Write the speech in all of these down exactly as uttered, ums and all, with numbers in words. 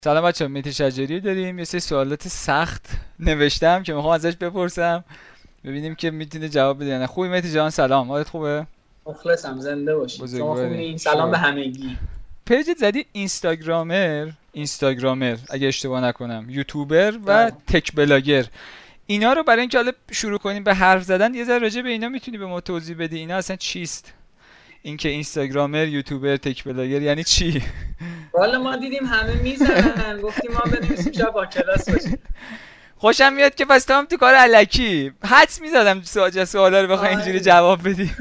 سلام بچه، مهدی شجریی داریم. یه سری سوالات سخت نوشتم که میخوام ازش بپرسم ببینیم که میتونه جواب بده یا نه. خوبی مهدی جان؟ سلام، حالت خوبه؟ مخلصم، زنده باشید. شما بزرگواری خوبین؟ سلام به شو. همگی. پیجت زدی اینستاگرامر اینستاگرامر اگه اشتباه نکنم، یوتیوبر و بله. تک بلاگر. اینا رو برای اینکه حالا شروع کنیم به حرف زدن یه ذره راجع به اینا میتونی به ما توضیح بدی؟ اینا اصلا چیست؟ اینکه اینستاگرامر، یوتیوبر، تک بلاگر یعنی چی؟ والا ما دیدیم همه میزنن، گفتیم ما بنویسیم شاید با کلاس باشه. خوشم میاد که پس تو هم تو کار الکی حدس میزدم سوال سوالا رو بخوای اینجوری آره. جواب بدی.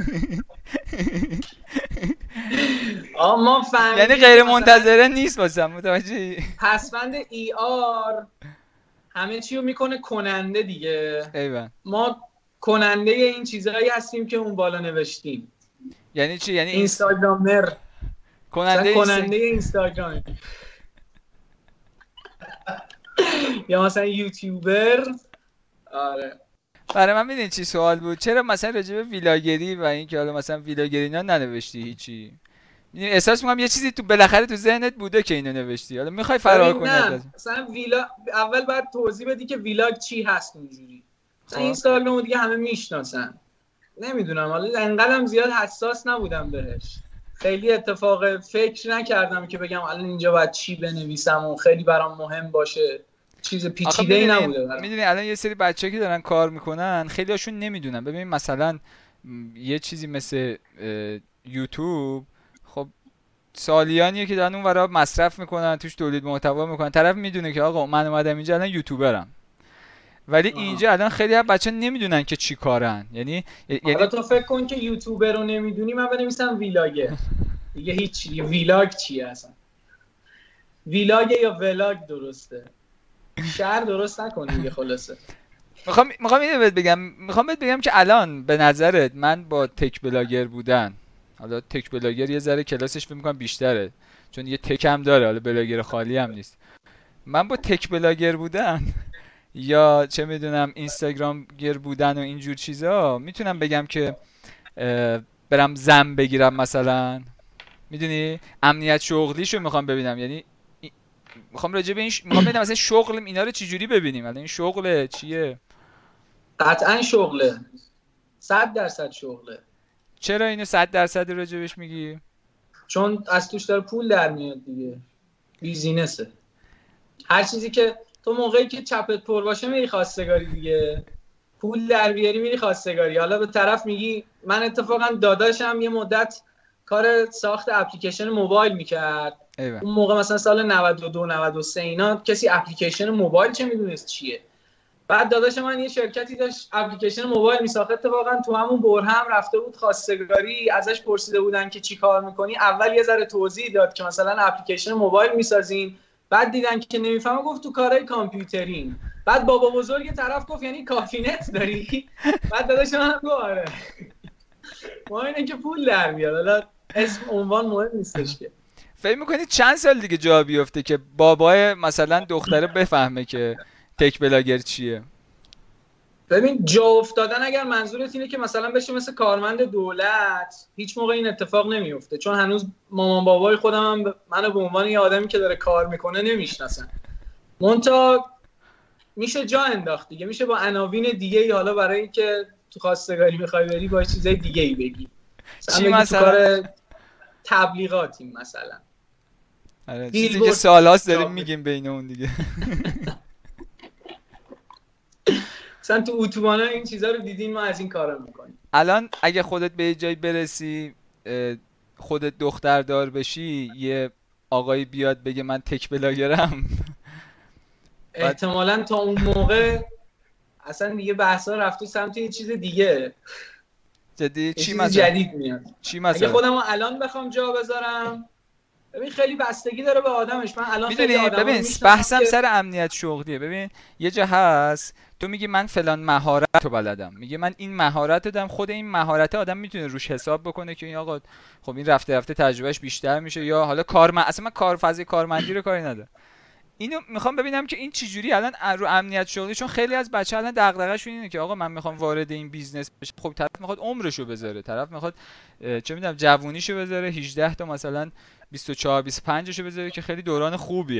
آه ما فهمیدیم یعنی غیر مثلا منتظره نیست واسم، متوجهی؟ پسوند ای آر همه چی رو میکنه کننده دیگه. ایول. ما کننده این چیزهایی هستیم که اون بالا نوشتیم. یعنی چی؟ یعنی اینس... اینستاگرامر، مثلا کننده اینست... کننده اینستاگرام. یا مثلا یوتیوبر. آره. برای من میدونی چی سوال بود؟ چرا مثلا راجع به ویلاگری و اینکه حالا مثلا ویلاگری اینا ننوشتی هیچی؟ می‌دونی احساس میکنم یه چیزی تو بالاخره تو ذهنت بوده که اینو نوشتی، حالا میخوای فرار ببین کنی نه، ازش. مثلا ویلا اول باید توضیح بدی که ویلاگ چی هست اونجوری. مثلا خب اینستاگرام دیگه همه میشناسن. نمیدونم، حالا انقدرم زیاد حساس نبودم بهش. خیلی اتفاق فکر نکردم که بگم الان اینجا باید چی بنویسم و خیلی برام مهم باشه. چیز آخه پیچیده ای میدونی نبوده برام. میدونی الان یه سری بچه که دارن کار میکنن خیلی هاشون نمیدونن. ببین مثلا م، یه چیزی مثل اه، یوتیوب، خب سالیانیه که دارن اون ورا مصرف میکنن، توش تولید محتوا میکنن. طرف میدونه که آقا من اومدم اینجا الان یوتیوبرم، ولی آها. اینجا الان خیلی از بچه نمیدونن که چی کارن. یعنی حالا یعنی تو فکر کن که یوتیوبر رو نمیدونی، من بنویسم ویلاگر دیگه هیچ. ویلاگ چیه اصلا؟ ویلاگ یا ولاگ درسته؟ شهر درست نکن دیگه. خلاصه میخوام میخوام اینو بهت بگم میخوام بهت بگم که الان به نظرت من با تک بلاگر بودن، حالا تک بلاگر یه ذره کلاسش فکر میکنم بیشتره چون یه تک هم داره، حالا بلاگر خالی هم نیست. من با تک بلاگر بودن یا چه میدونم اینستاگرام گر بودن و اینجور چیزا میتونم بگم که اه، برم زن بگیرم مثلا. میدونی امنیت شغلیشو میخوام ببینم. یعنی ای- میخوام راجع به این ش... میخوام ببینم مثلا شغل اینا رو چجوری ببینیم. الان این شغل چیه؟ قطعا شغله، صد درصد شغله. چرا اینو صد درصد راجبش میگی؟ چون از توش داره پول در میاد دیگه. بیزینسه. هر چیزی که تو موقعی که چپت پر باشه میری خواستگاری دیگه، پول در بیاری میری خواستگاری. حالا به طرف میگی، من اتفاقا داداشم یه مدت کار ساخت اپلیکیشن موبایل میکرد. ایول. اون موقع مثلا سال نود و دو نود و سه اینا کسی اپلیکیشن موبایل چه میدونست چیه. بعد داداش من یه شرکتی داشت اپلیکیشن موبایل میساخت، اتفاقا تو همون برهم رفته بود خواستگاری، ازش پرسیده بودن که چی کار میکنی. اول یه ذره توضیح داد که مثلا اپلیکیشن موبایل میسازیم. بعد دیدن که نمیفهمه، گفت تو کارهای کامپیوترین. بعد بابا بزرگ طرف گفت یعنی کافی نت داری؟ بعد داداش من گفت آره. ما اینه که پول در بیاد. حالا اسم عنوان مهم نیستش که. فکر میکنی چند سال دیگه جا بیفته که بابای مثلا دختره بفهمه که تک بلاگر چیه؟ ببین جا افتادن اگر منظورت اینه که مثلا بشه مثل کارمند دولت، هیچ موقع این اتفاق نمیفته. چون هنوز مامان بابای خودم هم ب- منو به عنوان یه آدمی که داره کار میکنه نمیشناسن. مونتا میشه جا انداخت دیگه. میشه با عناوین دیگه ای، حالا برای اینکه تو خواستگاری میخوای بری با چیزای دیگه ای بگی. مثلا چی بگی تو مثلا؟ کار تبلیغاتیم مثلا. آره، چیزی که بیلبورد سالهاست جا داریم می- میگیم بین اون دیگه. مثلا تو اتوبانا این چیزا رو دیدین، ما از این کارا میکنیم. الان اگه خودت به یه جایی برسی، اه، خودت دختر دار بشی، یه آقایی بیاد بگه من تک بلاگرم، بعد احتمالاً تا اون موقع اصلا دیگه بحثا رفته سمت یه چیز دیگه. جدی یه چی چیز مثلا؟ جدید میاد. چی اگه مثلا؟ خودم رو الان بخوام جا بذارم، ببین خیلی بستگی داره به آدمش. من الان خیلی میدونی آدما رو ببین میشناسم بحثم که سر امنیت شغلیه. ببین یه جا هست تو میگی من فلان مهارت رو بلدم، میگه من این مهارت رو دارم، خود این مهارت آدم میتونه روش حساب بکنه که این آقا خب این رفته رفته تجربهش بیشتر میشه، یا حالا کار من اصلا من کار فضای کارمندی رو کاری ندارم. اینو میخوام ببینم که این چجوری الان رو امنیت شغلی، چون خیلی از بچه الان دغدغه‌شون اینه که آقا من میخوام وارد این بیزنس بشم. خب طرف میخواد عمرشو بذاره، طرف میخواد اه، چه میدونم جوونیشو بذاره، هجده تا مثلا بیست و چهار بیست و پنج شو بذاره که خیلی دوران خوبیه.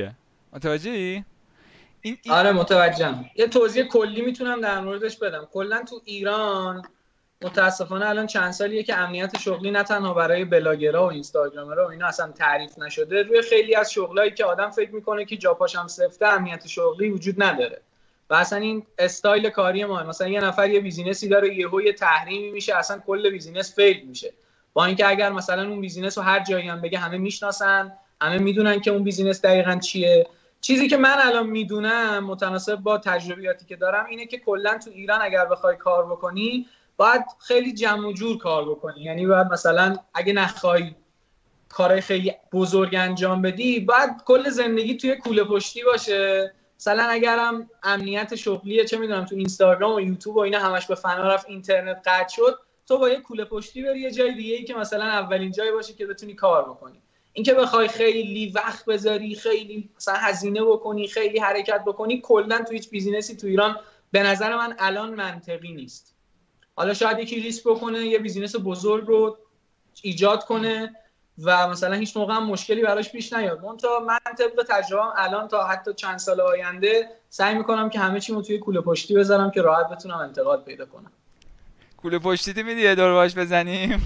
متوجهی؟ این, این آره متوجهم. یه توضیح کلی میتونم در موردش بدم. کلا تو ایران متاسفانه الان چند سالیه که امنیت شغلی نه تنها برای بلاگرها و اینستاگرامرها و اینا اصلا تعریف نشده، روی خیلی از شغلایی که آدم فکر میکنه که جا پاشم سفته امنیت شغلی وجود نداره و اصلا این استایل کاری ما. مثلا یه نفر یه بیزینسی داره، یهو یه تحریمی میشه، اصلا کل بیزینس فیل میشه، با اینکه اگر مثلا اون بیزینس رو هر جایی هم بگه همه میشناسن، همه میدونن که اون بیزینس دقیقاً چیه. چیزی که من الان میدونم متناسب با تجربیاتی که دارم اینه که کلا تو ایران اگر بخوای کار بکنی باید خیلی جمع و جور کار بکنی. یعنی باید مثلا اگه نخوای کارهای خیلی بزرگ انجام بدی باید کل زندگی توی کوله پشتی باشه. مثلا اگرم امنیت شغلیه، چه میدونم تو اینستاگرام و یوتیوب و اینا همش به فنا رفت، اینترنت قطع شد، تو با یه کوله پشتی بری یه جای دیگه ای که مثلا اولین جایی باشه که بتونی کار بکنی. اینکه بخوای خیلی وقت بذاری، خیلی مثلا هزینه بکنی، خیلی حرکت بکنی، کلا تو هیچ بیزینسی تو ایران به نظر من الان منطقی نیست. حالا شاید یکی ریسک بکنه یه بیزینس بزرگ رو ایجاد کنه و مثلا هیچ موقع هم مشکلی براش پیش نیاد. منتها من طبق تجربه‌ام الان تا حتی چند سال آینده سعی میکنم که همه چیمو توی کوله پشتی بذارم که راحت بتونم انتقال پیدا کنم. کوله پشتی تی میدی یه دور باش بزنیم؟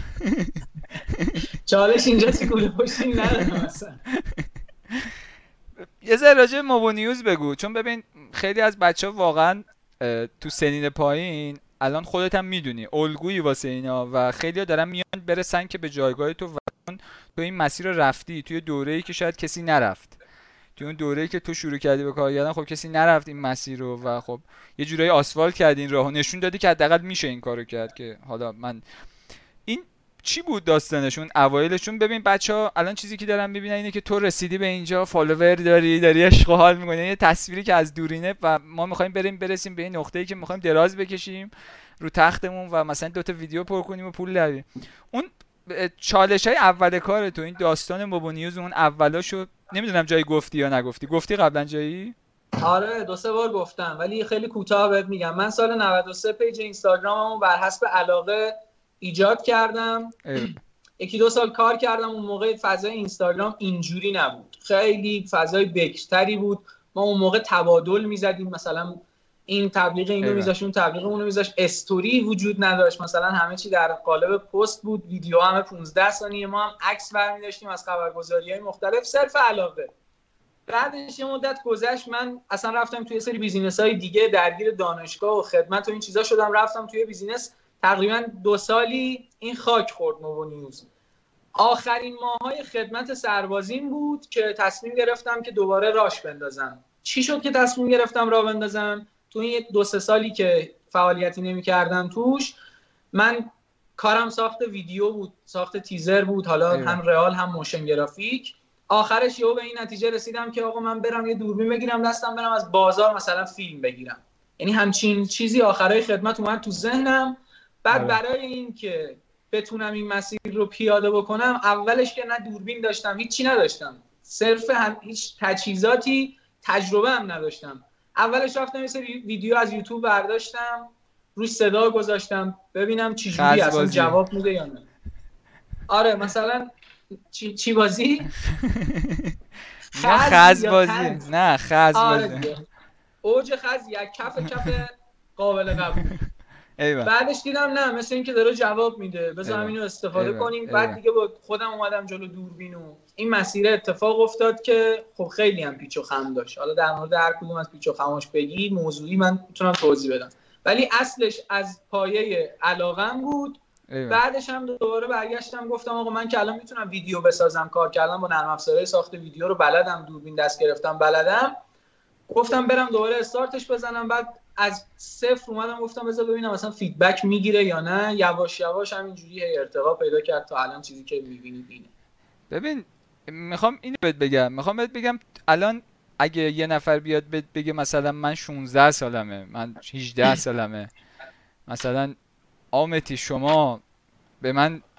چالش اینجا سی کوله پشتی ندارم اصلا. یه ذره راجع به موبو نیوز بگو، چون ببین خیلی از بچه‌ها واقعا تو سنین پایین الان خودت هم میدونی الگویی واسه اینا و خیلی‌ها دارن میان برسن که به جایگاه تو و تو این مسیر رو رفتی توی دوره‌ای که شاید کسی نرفت، توی اون دوره‌ای که تو شروع کردی به کار کردن خب کسی نرفت این مسیر رو و خب یه جورایی آسفالت کردی این راهو، نشون دادی که حداقل میشه این کارو کرد. که حالا من این چی بود داستانشون اوایلشون؟ ببین بچه‌ها الان چیزی که دارن میبینن اینه که تو رسیدی به اینجا، فالوور داری، داری عشق و حال می‌کنی، یه تصویری که از دورینه و ما می‌خوایم بریم برسیم به این نقطه‌ای که می‌خوایم دراز بکشیم رو تختمون و مثلا دو تا ویدیو پر کنیم و پول دراریم. اون چالش‌های اول کار تو این داستان موبو نیوز اون اولاشو نمیدونم جایی گفتی یا نگفتی. گفتی قبلا جایی؟ آره دو سه بار گفتم ولی خیلی کوتاه بهت میگم. من سال نود و سه پیج اینستاگراممو بر حسب علاقه ایجاد کردم. یکی دو سال کار کردم. اون موقع فضای اینستاگرام اینجوری نبود، خیلی فضای بکتری بود. ما اون موقع تبادل میزدیم، مثلا این تبلیغ اینو میذاشت اون تبلیغ اونو میذاشت، استوری وجود نداشت، مثلا همه چی در قالب پست بود، ویدیو همه پانزده ثانیه، ما هم عکس برمی داشتیم از خبرگزاری‌های مختلف صرف علاقه. بعدش یه مدت گذشت، من اصلا رفتم توی سری بیزینس‌های دیگه، درگیر دانشگاه و خدمت و این چیزا شدم، رفتم توی بیزینس. تقریبا دو سالی این خاک خورد موبو نیوز. آخرین ماهای خدمت سربازیم بود که تصمیم گرفتم که دوباره راش بندازم. چی شد که تصمیم گرفتم راه بندازم؟ تو این دو سه سالی که فعالیتی نمی‌کردم توش، من کارم ساخت ویدیو بود، ساخت تیزر بود، حالا ایوه. هم رئال هم موشن گرافیک. آخرش یهو به این نتیجه رسیدم که آقا من برم یه دوربین بگیرم دستم، برم از بازار مثلا فیلم بگیرم. یعنی همچین چیزی آخرای خدمت اومد تو ذهنم. بعد آه. برای این که بتونم این مسیر رو پیاده بکنم، اولش که نه دوربین داشتم، هیچی نداشتم، صرف هم هیچ تجهیزاتی، تجربه هم نداشتم. اولش رفتم یه سری ویدیو از یوتیوب برداشتم، روش صدا گذاشتم ببینم چی جوری اصلا جواب میده یا نه. آره مثلا چی چی بازی؟ خز بازی. نه خز بازی. اوج خز یک کف کف قابل قبول. بعدش دیدم نه، مثل این که داره جواب میده، بذارم اینو استفاده ایوه. کنیم. ایوه. بعد دیگه با خودم اومدم جلو دوربین و این مسیر اتفاق افتاد که خب خیلی هم پیچ و خم داشت. حالا در مورد هر کدوم از پیچ و خماش بگی موضوعی من میتونم توضیح بدم، ولی اصلش از پایه علاقم بود. ایوه. بعدش هم دوباره برگشتم گفتم آقا من که الان میتونم ویدیو بسازم، کار کردم با نرم افزارهای ساخت ویدیو رو بلدم، دوربین دست گرفتم بلدم، گفتم برم دوباره استارتش بزنم. بعد از صفر اومدم گفتم بذار ببینم مثلا فیدبک میگیره یا نه. یواش یواش همینجوری ارتقا پیدا کرد تا الان چیزی که میبینید اینه. ببین میخوام اینو بهت بگم، میخوام بهت بگم الان اگه یه نفر بیاد بهت بگه مثلا من شانزده سالمه، من هجده سالمه، مثلا آمتی شما به من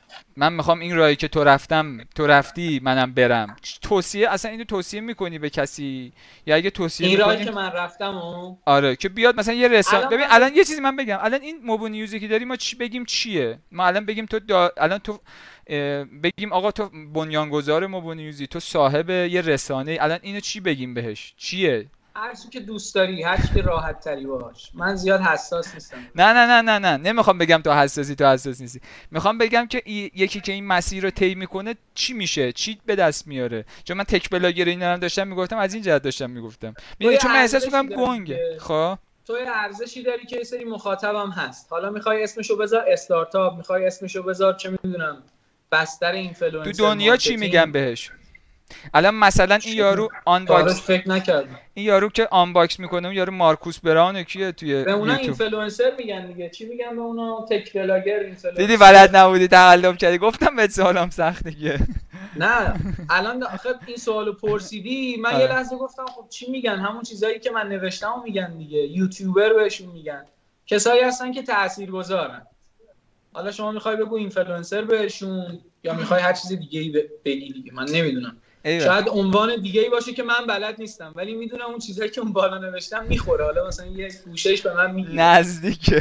من میخوام این راهی که تو رفتم تو رفتی منم برم. توصیه اصلا اینو توصیه میکنی به کسی یا اگه توصیه این میکنی راهی که من رفتم و آره که بیاد مثلا یه رسانه الان ببین من- الان یه چیزی من بگم الان این موبو نیوزی که داری ما چی بگیم چیه ما الان بگیم تو دا... الان تو اه، بگیم آقا تو بنیانگذار موبو نیوزی تو صاحب یه رسانه الان اینو چی بگیم بهش چیه هر چی که دوست داری، هر چی که راحت تری باش. من زیاد حساس نیستم. نه نه نه نه نه نمیخوام بگم تو حساسی تو حساس نیستی میخوام بگم که ای... یکی که این مسیر رو طی میکنه چی میشه چی به دست میاره چون من تک بلاگر اینا هم داشتم میگفتم از این جهت داشتم میگفتم میدونی چون من احساس ارزشی میکنم داری گنگه که- خب تو یه ارزشی داری که یه سری مخاطبم هست. حالا میخوای اسمشو بذار استارتاپ، میخوای اسمشو بذار چه میدونم بستر اینفلوئنسر تو دنیا چی میگن بهش الان مثلا این یارو آن کارش باکس فکر نکردم. این یارو که آن باکس میکنه اون یارو مارکوس براون کیه توی به اونا یوتیوب اینفلوئنسر میگن دیگه. چی میگن به اونا؟ تک بلاگر، اینفلوئنسر. دیدی بلد نبودی تقلب کردی گفتم بهت سوالم سخته که نه الان آخه این سوالو پرسیدی من آره. یه لحظه گفتم خب چی میگن؟ همون چیزایی که من نوشتم میگن دیگه. یوتیوبر بهشون میگن، کسایی هستن که تاثیرگذارن. حالا شما میخوای بگو اینفلوئنسر بهشون یا میخوای هر چیز دیگه ای بگی دیگه، من نمیدونم. ایوه. شاید عنوان دیگه ای باشه که من بلد نیستم، ولی میدونم اون چیزایی که اون بالا نوشتم میخوره. حالا مثلا یه گوشهش به من میگیره. نزدیکه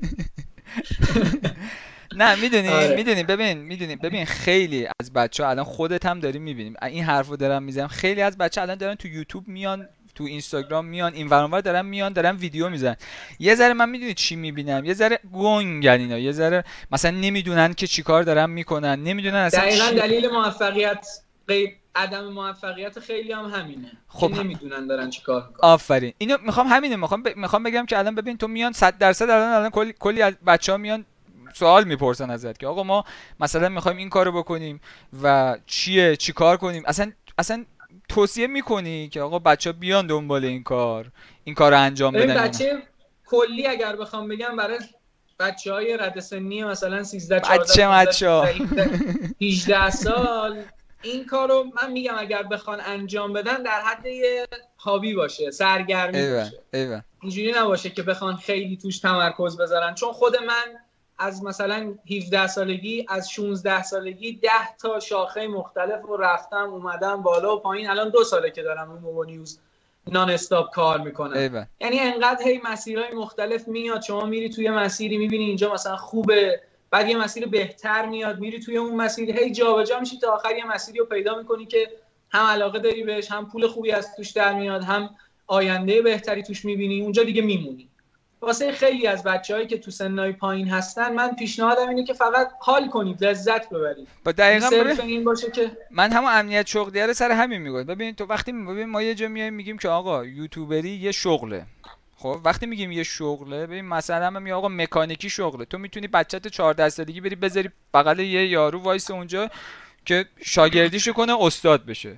نه میدونی آره. میدونی ببین میدونی ببین خیلی از بچه‌ها الان خودت هم داری میبینیم این حرفو دارم میزنم خیلی از بچه‌ها الان دارن تو یوتیوب میان تو اینستاگرام میان این ور اونور دارن میان دارن ویدیو میزنن یه ذره من میدونی چی میبینم یه ذره گنگن اینا یه ذره مثلا نمیدونن که چیکار دارن میکنن نمیدونن اصلا دقیقاً چی... دلیل موفقیت غیر عدم موفقیت خیلی هم همینه. خب که نمیدونن دارن چیکار میکنن. آفرین اینو میخوام همینه میخوام ب... میخوام بگم که الان ببین تو میان صد درصد الان الان کلی کلی از بچه‌ها میان سوال میپرسن ازت که آقا ما مثلا میخوایم این کارو بکنیم و چیه چی کار کنیم اصلا اصلا توصیه میکنی که آقا بچه‌ها بیان دنبال این کار این کارو انجام بدن ببین بچه کلی اگر بخوام بگم برای بچهای رد سنی مثلا سیزده بچه مچا هجده سال این کارو من میگم اگر بخوان انجام بدن در حد یه هابی باشه، سرگرمی ایوه. باشه. ایوه. اینجوری نباشه که بخوان خیلی توش تمرکز بذارن. چون خود من از مثلا هفده سالگی از شانزده سالگی ده تا شاخه مختلف رو رفتم اومدم بالا و پایین. الان دو ساله که دارم رو موبو نیوز نان استاپ کار میکنم. ایوه. یعنی انقدر هی مسیرهای مختلف میاد، شما میری توی مسیری میبینی اینجا مثلا خوبه، بعد یه مسیر بهتر میاد میری توی اون مسیر، هی جابجا میشی تا آخر یه مسیری رو پیدا میکنی که هم علاقه داری بهش، هم پول خوبی از توش در میاد، هم آینده بهتری توش میبینی، اونجا دیگه میمونی. واسه خیلی از بچه‌هایی که تو سنای پایین هستن من پیشنهادم اینه که فقط حال کنید، لذت ببرید. با دقیقاً صرف این باشه که من همون امنیت شغلیه رو سر همین میگم. ببین تو وقتی ببین ما یه جا میایم میگیم که آقا یوتیوبری یه شغله. خب وقتی میگیم یه شغله ببین مثلا من میگم آقا مکانیکی شغله. تو میتونی بچه‌ت چهارده سالگی بری بذاری بغل یه یارو وایس اونجا که شاگردیشو کنه استاد بشه.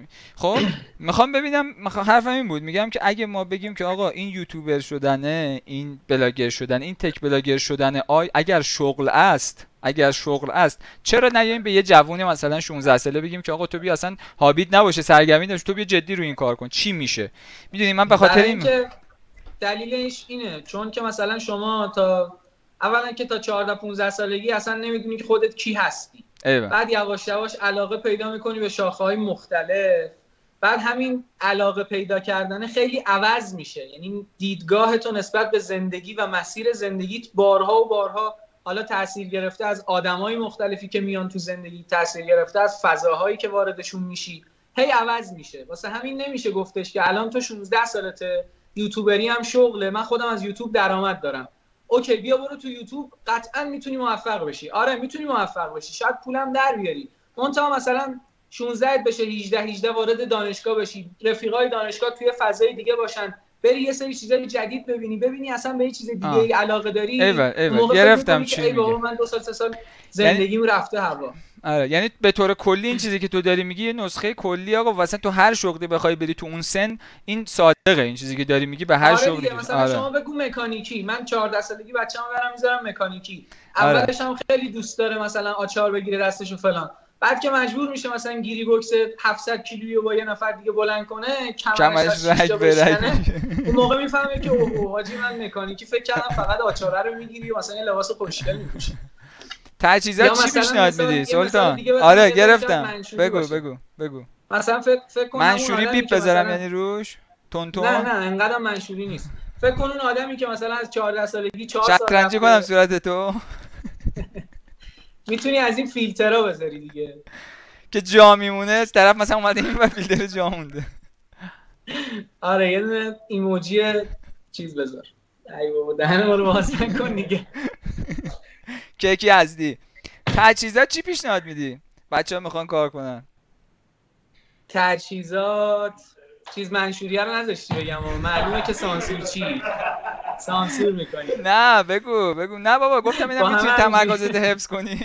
خب میخوام ببینم میخوام حرفم این بود میگم که اگه ما بگیم که آقا این یوتیوبر شدنه این بلاگر شدن این تک بلاگر شدنه آی اگر شغل است اگر شغل است چرا نیایم به یه جوون مثلا شانزده ساله بگیم که آقا تو بیا اصلا هابیت نباشه سرگرمی داشت تو بیا جدی رو این کار کن چی میشه. میدونی من به خاطر این که دلیلش اینه چون که مثلا شما تا اولا که تا چهارده پانزده سالگی اصلا نمیدونی که خودت کی هستی. ایوه. بعد یواش یواش علاقه پیدا میکنی به شاخه‌های مختلف. بعد همین علاقه پیدا کردن خیلی عوض میشه. یعنی دیدگاه تو نسبت به زندگی و مسیر زندگیت بارها و بارها حالا تاثیر گرفته از آدمای مختلفی که میان تو زندگی، تاثیر گرفته از فضاهایی که واردشون میشی، هی عوض میشه. واسه همین نمیشه گفتش که الان تو شانزده سالته یوتیوبری هم شغله، من خودم از یوتیوب درآمد دارم. اوکی بیا برو تو یوتیوب قطعا میتونی موفق بشی. آره میتونی موفق بشی، شاید پولم در بیاری. منتها مثلا شانزده بشه هجده هجده وارد دانشگاه بشی، رفیقای دانشگاه توی فضای دیگه باشن، بری یه سری چیزای جدید ببینی، ببینی اصلا به یه چیز دیگه ای علاقه داری. ایوه ایوه گرفتم چی میگی. من دو سال سه سال زندگیم رفته هوا. آره یعنی به طور کلی این چیزی که تو داری میگی یه نسخه کلی آقا واسه تو هر شغلی بخوای بری تو اون سن این صادقه این چیزی که داری میگی به هر آره شغلی. مثلا آره. شما بگو مکانیکی، من چهارده سالگی بچه‌مو برام میذارم مکانیکی. اولش هم خیلی دوست داره مثلا آچار بگیره دستشو فلان، بعد که مجبور میشه مثلا گیری بوکس هفتصد کیلویی با یه نفر دیگه بلند کنه کمرش رگ بره، اون موقع میفهمه که اوه حاجی من مکانیکی فکر کردم فقط آچاره رو میگیری و مثلا یه لباس خوشگل میپوشی. تجهیزات چی مثلا پیشنهاد مثلا میدی یه مثال سلطان؟ دیگه بزن آره که شاید گرفتم. منشوری بگو باشه. بگو بگو. مثلا فکر فکر کن همون منشوری آدمی بیپ که بذارم مثلا یعنی روش تون نه تون نه انقدر منشوری نیست. فکر کن اون آدمی که مثلا از چهارده سالگی چهار سال شطرنجی کنم رفته، صورت تو میتونی از این فیلترها بذاری دیگه. که جا میمونه، طرف مثلا اومده این و فیلتر جا مونده. آره یه دونه ایموجی چیز بذار. ای بابا دهن ما رو باز نکن دیگه. کیکی هستی. تجهیزات چی پیشنهاد میدی بچه‌ها میخوان کار کنن؟ تجهیزات چیز منشوریه رو نذاشتی بگم و معلومه که سانسور چی سانسور میکنی. نه بگو بگو. نه بابا گفتم اینم با همه میتونی همینجوری. تمرکزت حفظ کنی.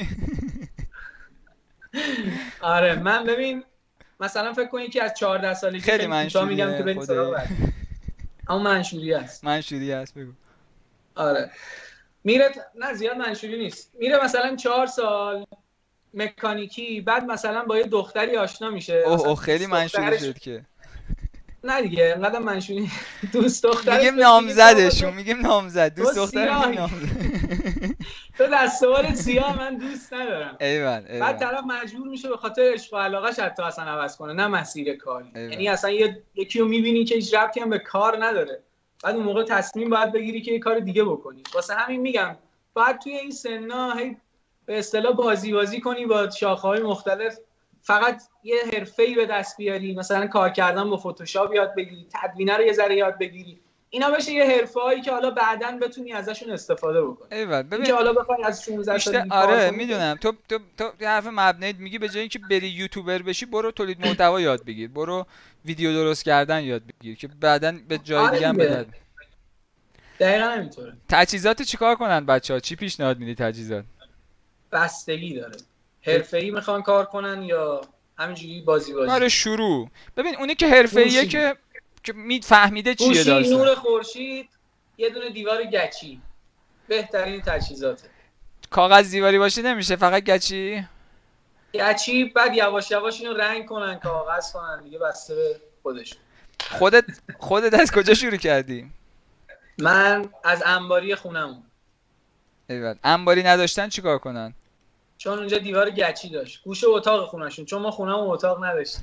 آره من ببین مثلا فکر کن یکی از چهارده سالگی، خیلی خیلی کوتاه میگم که منشوریه بریم سراغ خوده. بعد. اما منشوریه است. منشوریه است بگو. آره میره ت- نه زیاد منشوری نیست. میره مثلا چهار سال مکانیکی، بعد مثلا با یه دختری آشنا میشه، اوه مثلا اوه خیلی دوست منشوری دخترش. شد که. نه دیگه انقدر منشوری. دوست دخترش میگیم بهش میگه که آقا نامزدشون، تو میگیم نامزد، تو دوست دختر میگیم سیاهی، نامزد. تو دستوال سیاه من دوست ندارم. ایول بعد ایول طرف مجبور میشه به خاطر عشق و علاقه‌ش حتی اصلا عوض کنه، نه مسیر کاری. ایول. یعنی اصلا یه یکی رو میبینی که هیچ ربطی هم به کار نداره، بعد اون موقع تصمیم باید بگیری که یه کار دیگه بکنی. واسه همین میگم باید توی این سنا هی به اصطلاح بازی بازی کنی با شاخه‌های مختلف، فقط یه حرفه‌ای به دست بیاری، مثلا کار کردن با فتوشاپ یاد بگیری، تدوینه رو یه ذره یاد بگیری، اینا بشه یه حرفه‌ای که حالا بعداً بتونی ازشون استفاده بکنی. ایول این که ببین حالا بخوای از شانزده بیشتر سالگی کار آره کنی. میدونم تو تو تو یه حرف مبنی میگی، به جای اینکه بری یوتیوبر بشی برو تولید محتوا یاد بگیر، برو ویدیو درست کردن یاد بگیر که بعداً به جای آره دیگه هم دیگه بده. دقیقا همینطوره. تجهیزات چیکار کنن بچه‌ها؟ چی پیشنهاد میدی تجهیزات؟ بستگی داره حرفه‌ای میخوان کار کنن یا همینجوری بازی بازی. کار شروع. ببین اونی که حرفه‌ایه گوشی که که میفهمیده چیه گوشی داستان. نور خورشید، یه دونه دیوار گچی، بهترین تجهیزاته. کاغذ دیواری باشه نمیشه، فقط گچی. گچی بعد یواش یواش اینو رنگ کنن، کاغذ کنن دیگه، بسته به خودشون. خودت خودت از کجا شروع کردی؟ من از انباری خونم، ایول. انباری نداشتن چیکار کنن؟ چون اونجا دیوار گچی داشت، گوشه اتاق خونشون، چون ما خونم اتاق نداشت.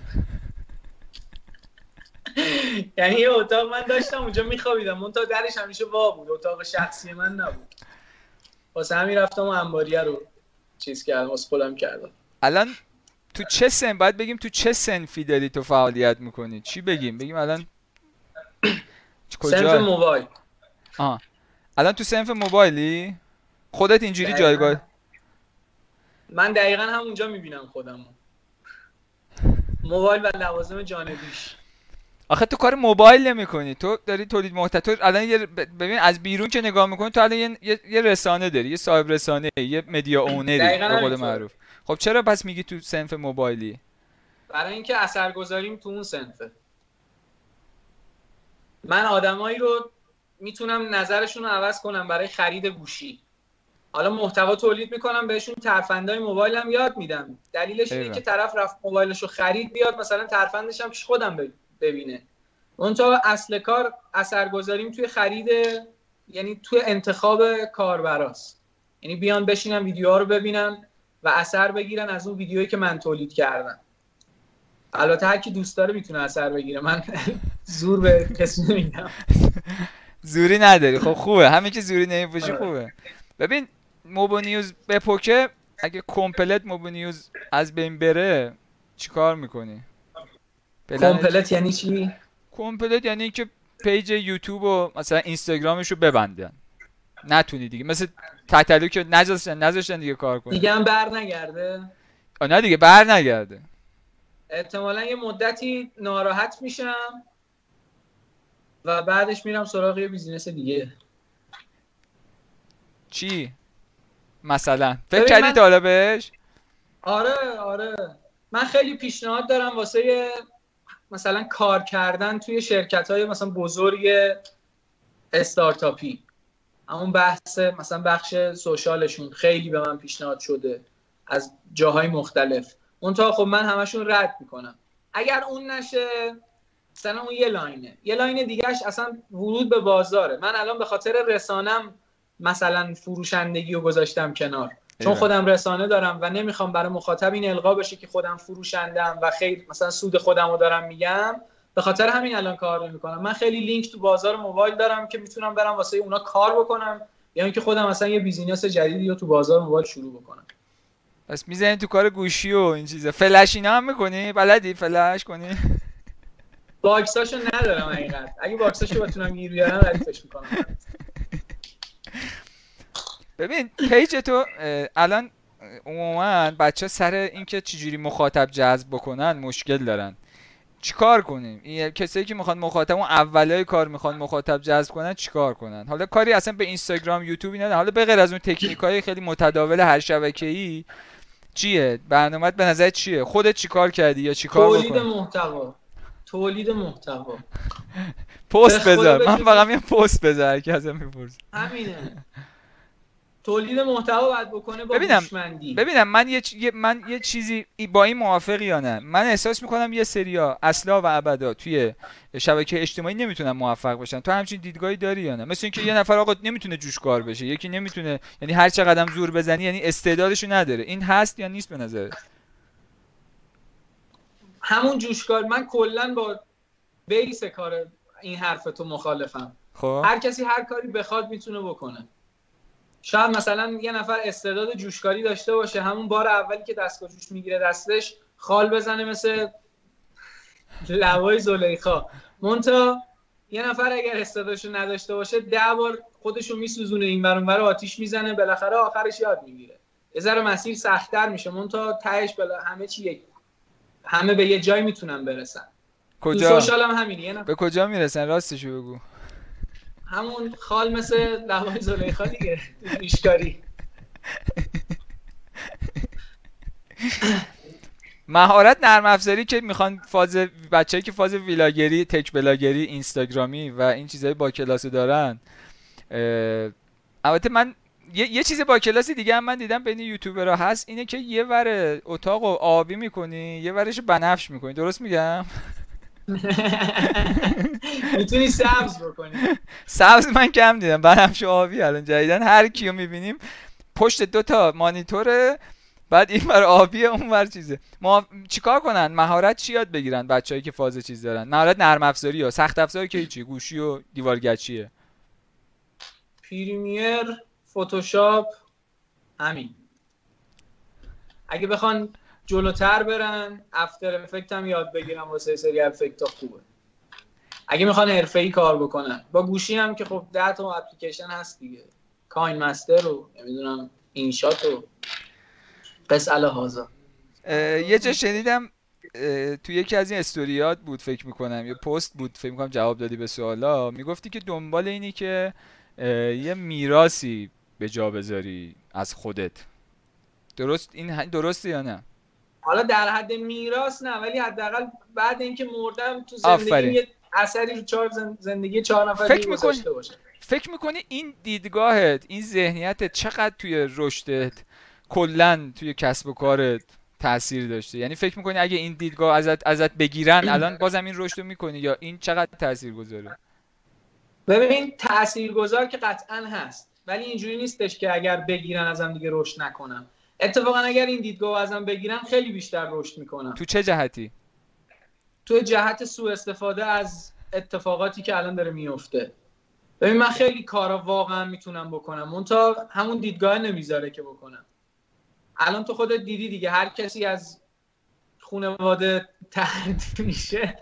یعنی یه اتاق من داشتم اونجا میخوابیدم، اون تا درش همیشه وا بود، اتاق شخصی من نبود. واسه همین رفتم و انباریه رو چیز کردم، واسه خودم کردم. الان تو چه سن باید بگیم تو چه سنفی داری تو فعالیت میکنی؟ چی بگیم؟ بگیم الان صنف کجا؟ موبایل. آها الان تو صنف موبایلی خودت اینجوری دقیقاً. جایگاه. من دقیقا همونجا میبینم خودم، موبایل و لوازم جانبیش. آخه تو کار موبایل نمی‌کنی، تو داری تولید محتوا. تو الان یه ببین از بیرون که نگاه می‌کنی تو الان یه, یه،, یه رسانه داری، یه صاحب رسانه، یه مدیا اونری دقیقاً به قول همینطوره. معروف. خب چرا پس میگی تو صنف موبایلی؟ برای اینکه اثرگذاریم تو اون صنفه. من آدمایی رو میتونم نظرشون رو عوض کنم برای خرید گوشی. حالا محتوا تولید میکنم، بهشون ترفندای موبایل هم یاد میدم. دلیلش اینه که طرف رفت موبایلش رو خرید، بیاد مثلا ترفندش هم پیش خودم ببینه. اون تا اصل کار اثرگذاریم توی خرید، یعنی توی انتخاب کاربراست. یعنی بیان بشینن ویدیوها رو ببینن و اثر بگیرن از اون ویدیویی که من تولید کردم. البته هر کی دوست داره میتونه اثر بگیره، من زور به کسی نمیدم. زوری نداری. خب خوبه، همین که زوری نمیپوشی خوبه. ببین موبو نیوز بپوکه، اگه کامپلت موبو نیوز از بین بره چیکار میکنی؟ کامپلت یعنی چی؟ کامپلت یعنی که پیج یوتیوب و مثلا اینستاگرامش رو ببندن، نتونی دیگه، مثل تتلو که نذاشتن نذاشتن دیگه کار کنه دیگه هم بر نگرده. آ نه دیگه بر نگرده. احتمالاً یه مدتی ناراحت میشم و بعدش میرم سراغ یه بیزینس دیگه. چی مثلا فکر کردی تا حالا بهش؟ آره آره من خیلی پیشنهاد دارم واسه مثلا کار کردن توی شرکت‌های مثلا بزرگ استارتاپی. همون بحث مثلا بخش سوشالشون خیلی به من پیشنهاد شده از جاهای مختلف. اون تا خب من همشون رد میکنم. اگر اون نشه مثلا اون یه لاینه، یه لاین دیگهش اصلا ورود به بازاره. من الان به خاطر رسانم مثلا فروشندگی رو گذاشتم کنار، چون خودم رسانه دارم و نمیخوام برای مخاطب این القا بشه که خودم فروشندم و خیلی مثلا سود خودم رو دارم میگم، به خاطر همین الان کار نمیکنم. من خیلی لینک تو بازار موبایل دارم که میتونم برم واسه اونا کار بکنم، یا اینکه خودم مثلا یه بیزینس جدیدی رو تو بازار موبایل شروع بکنم. بس میزنی تو کار گوشی و این چیزا. فلش اینا هم میکنی؟ بلدی فلش کنی؟ باکساشو ندارم حقیقت. اگه باکساشو بتونم گیر بیارم ردیفش میکنم. ببین پیج تو الان عموما بچه سر اینکه چجوری مخاطب جذب بکنن مشکل دارن. چیکار کنیم؟ این کسایی که میخوان مخاطب اون اولای کار میخوان مخاطب جذب کنن چیکار کنن؟ حالا کاری اصلا به اینستاگرام یوتیوب اینا، حالا به غیر از اون تکنیکای خیلی متداول هر شبکه‌ای چیه؟ برنامه‌ت به نظر چیه؟ خودت چیکار کردی یا چیکار بکنی؟ تولید محتوا. تولید محتوا. پست بذار. من فقط میگم پست بذار که ازم میپرسه. همینه. تولید محتوا باید بکنه با ببینم هوشمندی. ببینم من یه چ... من یه چیزی با این موافقی یا نه؟ من احساس میکنم یه سریا اصلا و ابدا توی شبکه اجتماعی نمیتونن موفق بشن. تو همچین دیدگاهی داری یا نه؟ مثل اینکه یه نفر آقا نمیتونه جوشکار بشه، یکی نمیتونه، یعنی هر چقدر زور بزنی یعنی استعدادشو نداره. این هست یا نیست به نظرت؟ همون جوشکار، من کلا با بیس کار این حرف تو مخالفم. خب هر کسی هر کاری بخواد میتونه بکنه. شاید مثلا یه نفر استعداد جوشکاری داشته باشه، همون بار اولی که دستگاه جوش میگیره دستش خال بزنه مثل لوای زلیخا. مونتا یه نفر اگر استعدادشو نداشته باشه ده بار خودشو میسوزونه، این ور اون ور آتیش میزنه، بالاخره آخرش یاد میگیره. یه ذره مسیر سخت‌تر میشه، مونتا تهش بلا همه چی یک همه به یه جای میتونن برسن. کجا؟ تو سوشال هم همینه. نه به کجا میرسن؟ راستشو بگو. همون خال مثل لوای زلیخا دیگه. جوشکاری. مهارت نرم افزاری که میخوان فاز بچه‌ای که فاز ویلاگری، تک بلاگری، اینستاگرامی و این چیزای با کلاس دارن. البته من یه, یه چیز با کلاسی دیگه هم من دیدم بین یوتیوبرها هست، اینه که یه ور اتاقو آبی میکنی یه ورش بنفش میکنی. درست میگم؟ میتونی سبز بکنی. سبز من کم دیدم، بنفش و آبی الان جدیدن هر کیو میبینیم پشت دو تا مانیتوره، بعد این ور آبیه اون ور چیزه. ما چیکار کنن؟ مهارت چی یاد بگیرن بچه‌ای که فاز چیز دارن؟ مهارت نرم افزاری یا سخت افزاری که چی؟ گوشی و دیوارگچیه. پریمیر، فتوشاپ، همین. اگه بخوان جلوتر برن افتر افکت هم یاد بگیرن، واسه سری افکت ها خوبه. اگه میخوان حرفه‌ای کار بکنن با گوشی هم که خب ده تا اپلیکیشن هست دیگه، کاین مستر رو نمیدونم این شات و قص الهازا. یه جا شنیدم تو یکی از این استوریات بود فکر میکنم، یه پست بود فکر میکنم جواب دادی به سوالا، میگفتی که دنبال اینی که یه میراثی به جا بذاری از خودت. درست این درسته یا نه؟ حالا در حد میراث نه، ولی حداقل بعد اینکه مردم تو زندگی یه اثری رو چهار زندگی چهار نفر دیگه گذاشته باشه. فکر میکنی این دیدگاهت، این ذهنیتت چقدر توی رشدت کلا توی کسب و کارت تاثیر داشته؟ یعنی فکر میکنی اگه این دیدگاه ازت ازت بگیرن الان بازم این رشدو میکنی، یا این چقدر تاثیر گذاره؟ ببین تاثیرگذار که قطعا هست، ولی اینجوری نیستش که اگر بگیرن ازم دیگه رشد نکنم. اتفاقا اگر این دیدگاه ازم بگیرن خیلی بیشتر رشد میکنم. تو چه جهتی؟ تو جهت سوء استفاده از اتفاقاتی که الان داره میفته. ببین من خیلی کارا واقعا میتونم بکنم، منتها همون دیدگاه نمیذاره که بکنم. الان تو خودت دیدی دیگه، هر کسی از خانواده طرد میشه.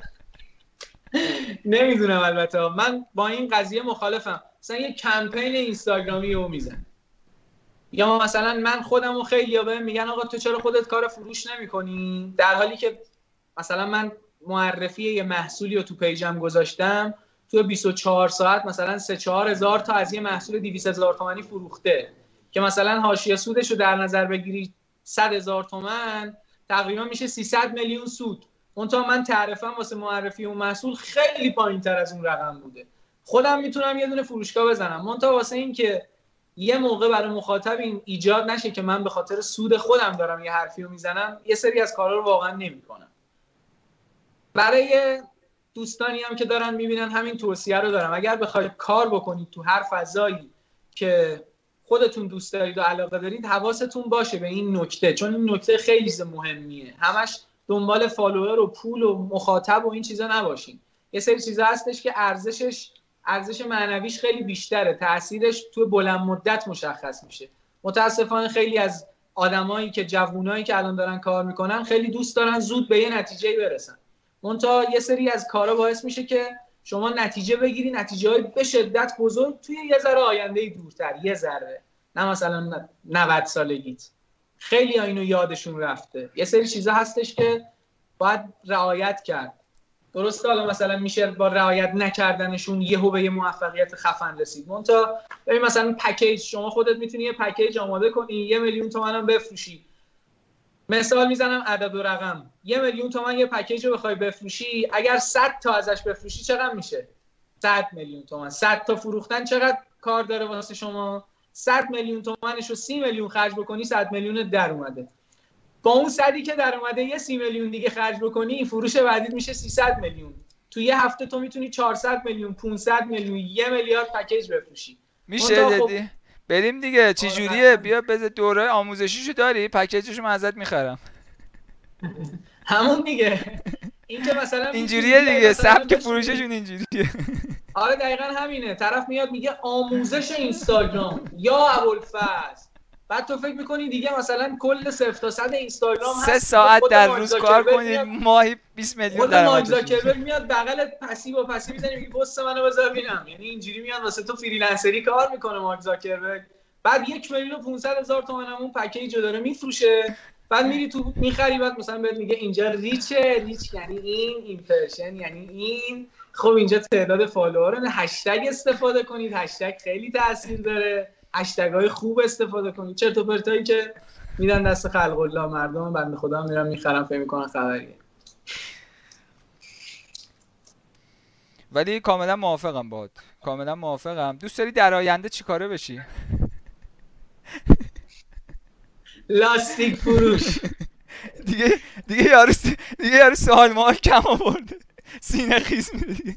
نمیدونم، البته من با این قضیه مخالفم. مثلا یه کمپین اینستاگرامی رو میزن، یا مثلا من خودم و خیلی ها بهم میگن آقا تو چرا خودت کار فروش نمی کنی، در حالی که مثلا من معرفی یه محصولی رو تو پیجم گذاشتم، تو بیست و چهار ساعت مثلا سه چهار هزار تا از یه محصول دویست هزار تومانی فروخته، که مثلا حاشیه سودش رو در نظر بگیری صد هزار تومان، تقریبا میشه سیصد میلیون سود. منتها من تعرفم واسه معرفی اون محصول خیلی پایین‌تر از اون رقم بوده. خودم میتونم یه دونه فروشگاه بزنم، منتها واسه این که یه موقع برای مخاطب این ایجاد نشه که من به خاطر سود خودم دارم یه حرفی رو میزنم، یه سری از کارا رو واقعا نمیکنم. برای دوستانی هم که دارن میبینن همین توصیه رو دارم، اگر بخواید کار بکنید تو هر فضایی که خودتون دوست دارید و علاقه دارید حواستون باشه به این نکته، چون این نکته خیلی مهمیه. همش دنبال فالوور و پول و مخاطب و این چیزا نباشین. یه سری چیزا هستش که ارزشش ارزش معنویش خیلی بیشتره، تاثیرش تو بلند مدت مشخص میشه. متاسفانه خیلی از آدمایی که جوونایی که الان دارن کار میکنن خیلی دوست دارن زود به یه نتیجه برسن. منتها یه سری از کارا باعث میشه که شما نتیجه بگیری، نتیجه‌های به شدت بزرگ توی یه ذره آینده دورتر، یه ذره، نه مثلا نود سالگیت. خیلی ها اینو یادشون رفته. یه سری چیزا هستش که باید رعایت کرد. درسته حالا مثلا میشه با رعایت نکردنشون یهو به یه موفقیت خفن رسید. منتها ببین مثلا پکیج، شما خودت میتونی یه پکیج آماده کنی، یه میلیون تومن هم بفروشی. مثال میزنم عدد و رقم، یه میلیون تومن یه پکیج رو بخوای بفروشی، اگر صد تا ازش بفروشی چقدر میشه؟ صد میلیون تومن. صد تا فروختن چقدر کار داره واسه شما؟ صد میلیون تومنش رو سی میلیون خرج بکنی، صد میلیون در اومده. با اون صدی که در اومده یه سی میلیون دیگه خرج بکنی، فروش بعدی میشه سیصد میلیون. تو یه هفته تو میتونی چهارصد میلیون، پانصد میلیون، یه میلیارد پکیج بفروشی. میشه جدی؟ خب... بریم دیگه. چه جوریه؟ بیا بذار دوره آموزشیشو داری؟ پکیجشو من ازت میخرم. همون دیگه. این که مثلا اینجوریه دیگه، سبک فروششون اینجوریه. آره دقیقاً همینه. طرف میاد میگه آموزش اینستاگرام یا ابوالفضل، بعد تو فکر میکنی دیگه مثلا کل صفر تا صد اینستاگرام هست، سه ساعت در روز کار کنی ماهی بیست میلیون درآمد. مارک زاکربرگ میاد بغلت پسی با پسی میزنی میگه پست منو بذار ببینم. یعنی اینجوری میاد واسه تو فریلنسری کار میکنه مارک زاکربرگ. بعد یک میلیون و پانصد هزار تومان هم اون پکیج رو داره میفروشه. بعد میری تو میخری، بعد مثلا بهت میگه اینجا ریچه، ریچ یعنی این، ایمپرشن یعنی این. خب اینجا تعداد فالوورن، هشتگ استفاده کنید، هشتگ خیلی تاثیر داره، هشتگ‌های خوب استفاده کنید. چرت و پرتایی که میدن دست خلق الله، مردم بنده خدا میرن میخرن فکر میکنن خبریه. ولی کاملا موافقم باهات، کاملا موافقم. دوست داری در آینده چیکاره بشی؟ لاستیک فروش. دیگه دیگه یارو دیگه یارو سوال ما کم آورده، سینه خیز میره دیگه.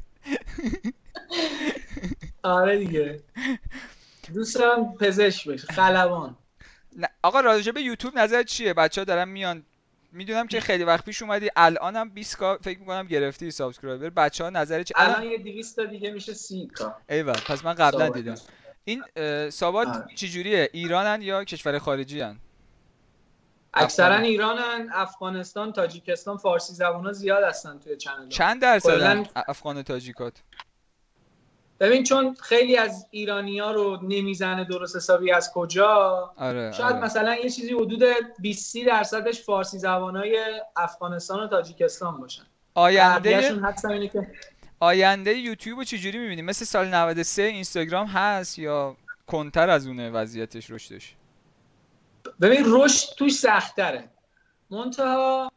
آره دیگه. دوست دارم پزشک بشه، خلبان. آقا راجع به یوتیوب نظرت چیه؟ بچه‌ها دارن میان، میدونم که خیلی وقت پیش اومدی، الانم بیست کا فکر می‌کنم گرفتی سابسکرایبر. بچه‌ها نظرت چیه؟ الان یه دویست تا دیگه میشه سی کا. ایول، پس من قبلا دیدم. این سابات چه جوریه؟ ایرانن یا کشور خارجی ان؟ اکثرا ایرانن، افغانستان، تاجیکستان، فارسی زبونا زیاد هستن توی چنل. چند درصدن افغان و تاجیکات؟ ببین چون خیلی از ایرانی‌ها رو نمیزنه درست حسابی از کجا. آره، شاید آره. مثلا یه چیزی حدود بیست درصدش فارسی زبانای افغانستان و تاجیکستان باشن. آینده اینه که آینده یوتیوب رو چجوری می‌بینی؟ مثل سال نود و سه اینستاگرام هست یا کنتر از اونه وضعیتش رشدش؟ ببین رشد توش سخت‌تره. منتها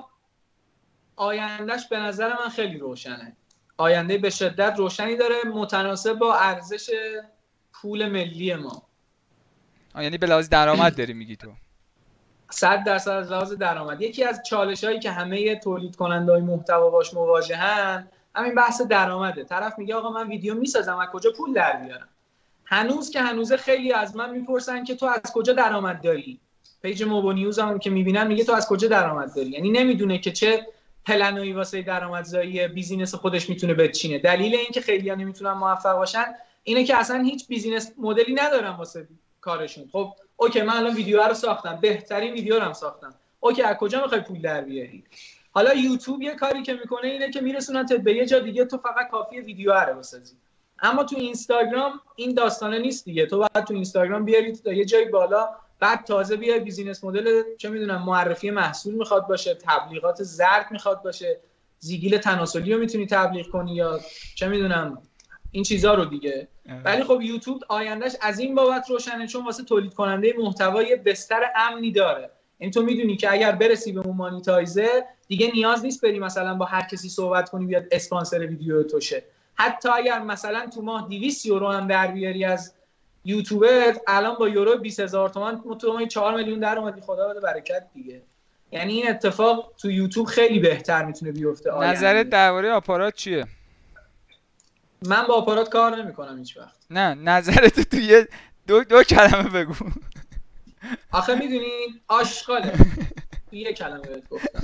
آیندهش به نظر من خیلی روشنه. آینده به شدت روشنی داره، متناسب با ارزش پول ملی ما. یعنی به لحاظ درآمد داری میگی تو؟ صد درصد از لحاظ درآمد. یکی از چالش‌هایی که همه تولید کننده‌های محتوا باش مواجهن همین بحث درآمده. طرف میگه آقا من ویدیو میسازم، از کجا پول در بیارم؟ هنوز که هنوز خیلی از من میپرسن که تو از کجا درآمد داری؟ پیج موبو نیوز هم که میبینن میگه تو از کجا درآمد داری؟ یعنی نمیدونه که چه پلنوی واسه درآمدزایی بیزینس خودش میتونه بچینه. دلیل اینکه خیلی‌ها نمیتونن موفق باشن اینه که اصلا هیچ بیزینس مدلی ندارن واسه کارشون. خب اوکی من الان ویدیو رو ساختم، بهترین ویدیو رو هم ساختم. اوکی از کجا میخوای پول در بیاری؟ حالا یوتیوب یه کاری که میکنه اینه که میرسونن به یه جا دیگه، تو فقط کافیه ویدیو رو بسازی. اما تو اینستاگرام این داستانه نیست دیگه. تو باید تو اینستاگرام بیاری تا یه جای بالا، بعد تازه بیای بیزینس مدل چه میدونم معرفی محصول میخواد باشه، تبلیغات زرد میخواد باشه، زیگیل تناسلی رو میتونی تبلیغ کنی یا چه میدونم این چیزا رو دیگه. ولی خب یوتیوب آیندهش از این بابت روشنه چون واسه تولید کننده محتوا یه بستر امنی داره. این تو میدونی که اگر برسی به اون مانیتایزه دیگه نیاز نیست بری مثلا با هر کسی صحبت کنی بیاد اسپانسر ویدیو تو شه. حتی اگر مثلا تو ماه دویست یورو هم در بیاری از یوتیوبر، الان با یورو بیست هزار تومان تو ماه چهار میلیون درآمدی، خدا بده برکت دیگه. یعنی این اتفاق تو یوتیوب خیلی بهتر میتونه بیفته. نظرت درباره آپارات چیه؟ من با آپارات کار نمیکنم هیچ وقت. نه نظرت تو یه دو دو کلمه بگو. آخه میدونی آشغاله. یه کلمه بهت گفتم.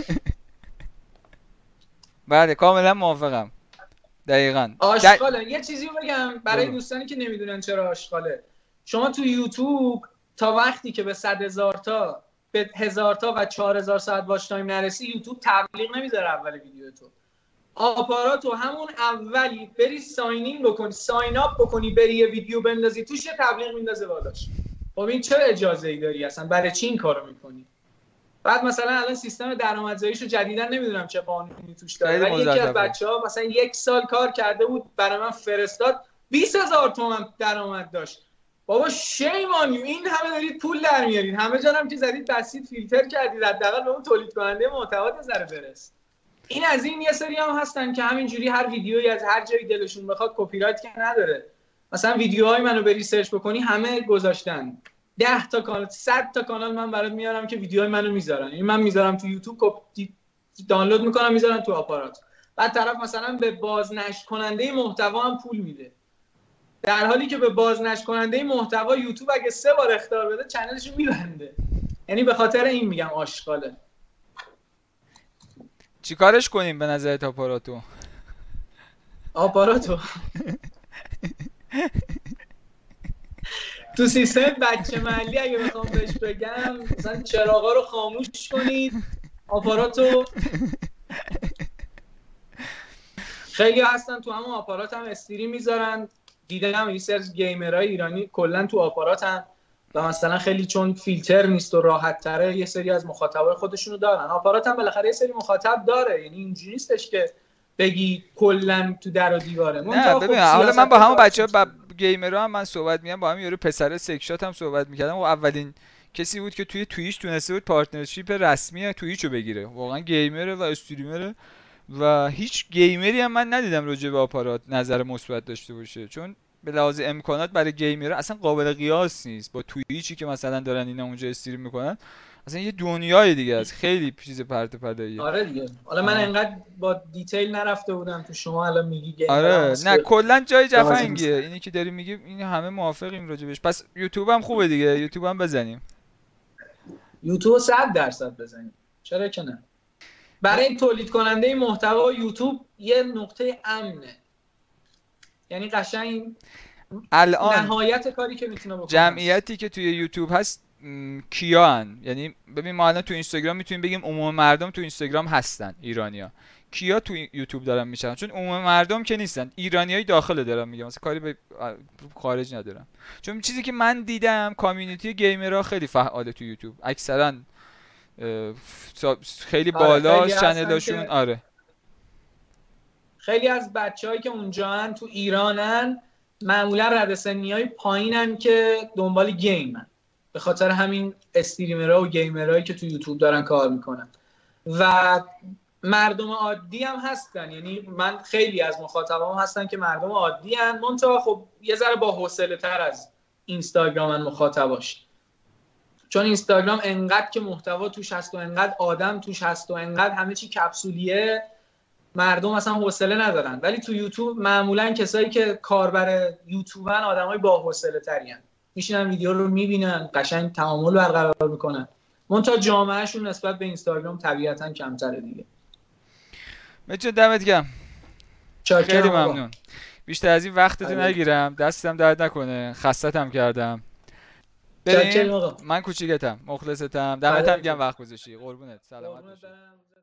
بله کاملا موافقم. دقیقاً. آشغاله. در... یه چیزی بگم برای بگو. دوستانی که نمیدونن چرا آشغاله. شما تو یوتیوب تا وقتی که به صد هزار تا به هزار تا و چهار هزار ساعت واچ تایم نرسی یوتیوب تبلیغ نمیذاره اول ویدیو تو. آپاراتو همون اولی بری ساین این بکنی، ساین اپ بکنی، بری یه ویدیو بندازی توش، یه تبلیغ میندازه بالاش. خب این چه اجازه ای داری اصلا؟ برای چی این کارو میکنی؟ بعد مثلا الان سیستم درآمدزاییشو جدیدن نمیدونم چه قانونی توش داره، ولی یکی از بچه‌ها مثلا یک سال کار کرده بود برای من فرستاد، بیست هزار تومان درآمد داشت. بابا شیم آن یو، این همه دارید پول در میارید، همه جانم که زدید بسید فیلتر کردید، حداقل به اون تولید کننده محتوا ذره برس. این از این یه سری هم هستن که همینجوری هر ویدیویی از هر جایی دلشون بخواد، کپی رایت که نداره. مثلا ویدیوهای منو بری سرچ بکنی همه گذاشتن ده تا کانال، صد تا کانال من برات میارم که ویدیوهای منو میذارن. این من میذارم تو یوتیوب، کپی دانلود میکنم میذارم تو آپارات، بعد طرف مثلا به بازنشر کننده محتوا هم پول میده، در حالی که به بازنشر کننده محتوا یوتیوب اگه سه بار اخطار بده چنلشو میبنده. یعنی به خاطر این میگم آشغاله. چیکارش کنیم به نظرت آپاراتو؟ آپاراتو تو سیستم بچه محلی اگه بخوام بهش بگم مثلا چراغا رو خاموش کنید، آپاراتو. خیلی هستن تو همون آپارات هم استریم میذارن، دیدم یه سری گیمرهای ایرانی کلا تو آپارات هم و مثلا خیلی چون فیلتر نیست و راحت تره یه سری از مخاطبای خودشونو دارن. آپارات هم بالاخره یه سری مخاطب داره، یعنی اینجوری نیستش که بگی کلا تو در و دیواره. نه ببین حالا من با همون بچه‌ها با گیمرها هم من صحبت می‌کردم، با هم یارو پسر سکشات هم صحبت می‌کردم و اولین کسی بود که توی توییچ تونسته بود پارتنرشیپ رسمی توییچو بگیره. واقعا گیمره و استریمره و هیچ گیمری هم من ندیدم راجع به آپارات نظر مثبت داشته باشه، چون به لحاظ امکانات برای گیمرها اصلا قابل قیاس نیست با توییچی که مثلا دارن اینا اونجا استریم میکنن. اصلا یه دنیای دیگه است، خیلی چیز پرت پلاییه. آره دیگه. حالا من انقدر با دیتیل نرفته بودم تو، شما الان میگی گیم. آره نه کلا جای جفنگیه اینی که داری میگی، این همه موافقیم راجبش. پس یوتیوب هم خوبه دیگه، یوتیوب هم بزنیم. یوتیوب صد درصد بزنیم، چرا که نه. برای تولید کننده محتوا یوتیوب یه نقطه امنه، یعنی قشنگ الان نهایت کاری که میتونه بکنه. جمعیتی که توی یوتیوب هست کیا هن؟ یعنی ببین ما الان تو اینستاگرام میتونیم بگیم عموم مردم تو اینستاگرام هستن، ایرانیا. کیا تو یوتیوب دارن میشن؟ چون عموم مردم که نیستن، ایرانیای داخل دارن میگم، مثلا کاری به خارج ندارم. چون چیزی که من دیدم کامیونیتی گیمرها خیلی فعاله تو یوتیوب، اکثرا خیلی بالا چنلاشون. آره خیلی از بچه‌هایی که اونجا هن تو ایرانن معمولا رده سنیای پایینن که دنبال گیمن، به خاطر همین استریمرها و گیمرهایی که تو یوتیوب دارن کار میکنن. و مردم عادی هم هستن، یعنی من خیلی از مخاطبام هستن که مردم عادی هن، منتها خب یه ذره با حوصله تر از اینستاگرامن مخاطباش، چون اینستاگرام انقدر که محتوا توش هست و انقدر آدم توش هست و انقدر همه چی کپسولیه، مردم اصلا حوصله ندارن. ولی تو یوتیوب معمولا کسایی که کاربر یوتیوبن آدمای با حوصله تری ان، میشینن ویدیو رو میبینن، قشنگ تعامل برقرار میکنن. منتها جامعهشون نسبت به اینستاگرام طبیعتا کمتره دیگه. بچه دمت گرم، خیلی ممنون. بیشتر از این وقتتو نگیرم، دستم درد نکنه، خستتم کردم. بریم من کوچیکتم، مخلصتم، دمت گرم وقت گذاشتی. قربونت، سلامت باشی.